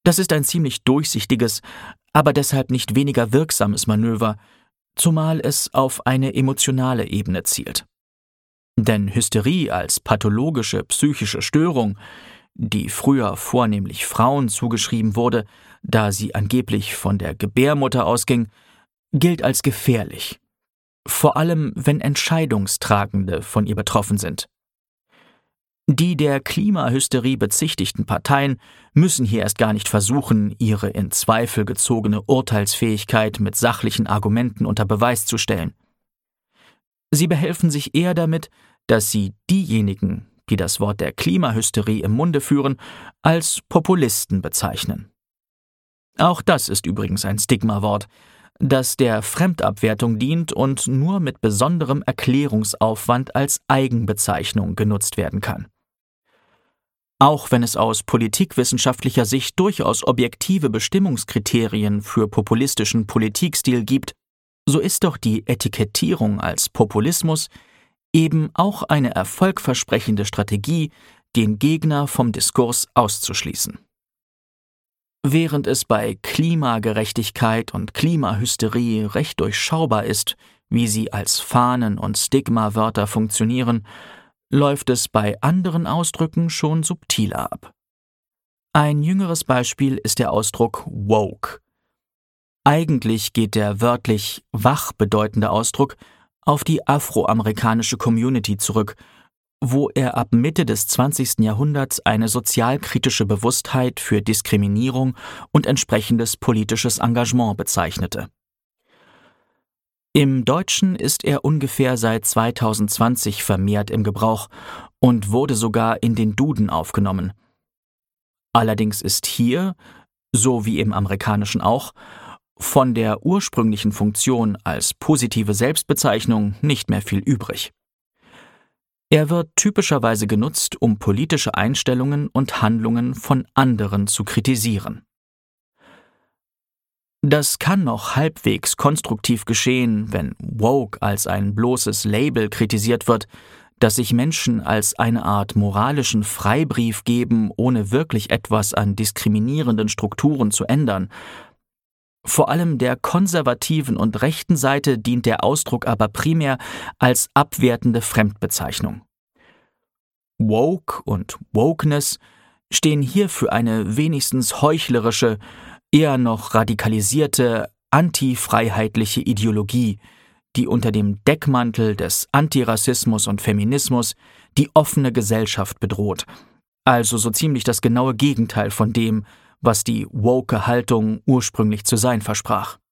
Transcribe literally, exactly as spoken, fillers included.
Das ist ein ziemlich durchsichtiges, aber deshalb nicht weniger wirksames Manöver, zumal es auf eine emotionale Ebene zielt. Denn Hysterie als pathologische psychische Störung, die früher vornehmlich Frauen zugeschrieben wurde, da sie angeblich von der Gebärmutter ausging, gilt als gefährlich, vor allem wenn Entscheidungstragende von ihr betroffen sind. Die der Klimahysterie bezichtigten Parteien müssen hier erst gar nicht versuchen, ihre in Zweifel gezogene Urteilsfähigkeit mit sachlichen Argumenten unter Beweis zu stellen. Sie behelfen sich eher damit, dass sie diejenigen, die das Wort der Klimahysterie im Munde führen, als Populisten bezeichnen. Auch das ist übrigens ein Stigmawort, das der Fremdabwertung dient und nur mit besonderem Erklärungsaufwand als Eigenbezeichnung genutzt werden kann. Auch wenn es aus politikwissenschaftlicher Sicht durchaus objektive Bestimmungskriterien für populistischen Politikstil gibt, so ist doch die Etikettierung als Populismus eben auch eine erfolgversprechende Strategie, den Gegner vom Diskurs auszuschließen. Während es bei Klimagerechtigkeit und Klimahysterie recht durchschaubar ist, wie sie als Fahnen- und Stigmawörter funktionieren, läuft es bei anderen Ausdrücken schon subtiler ab. Ein jüngeres Beispiel ist der Ausdruck woke. Eigentlich geht der wörtlich wach bedeutende Ausdruck auf die afroamerikanische Community zurück, wo er ab Mitte des zwanzigsten Jahrhunderts eine sozialkritische Bewusstheit für Diskriminierung und entsprechendes politisches Engagement bezeichnete. Im Deutschen ist er ungefähr seit zweitausendzwanzig vermehrt im Gebrauch und wurde sogar in den Duden aufgenommen. Allerdings ist hier, so wie im Amerikanischen auch, von der ursprünglichen Funktion als positive Selbstbezeichnung nicht mehr viel übrig. Er wird typischerweise genutzt, um politische Einstellungen und Handlungen von anderen zu kritisieren. Das kann noch halbwegs konstruktiv geschehen, wenn woke als ein bloßes Label kritisiert wird, das sich Menschen als eine Art moralischen Freibrief geben, ohne wirklich etwas an diskriminierenden Strukturen zu ändern. Vor allem der konservativen und rechten Seite dient der Ausdruck aber primär als abwertende Fremdbezeichnung. Woke und Wokeness stehen hier für eine wenigstens heuchlerische, eher noch radikalisierte, antifreiheitliche Ideologie, die unter dem Deckmantel des Antirassismus und Feminismus die offene Gesellschaft bedroht, also so ziemlich das genaue Gegenteil von dem, was die woke Haltung ursprünglich zu sein versprach.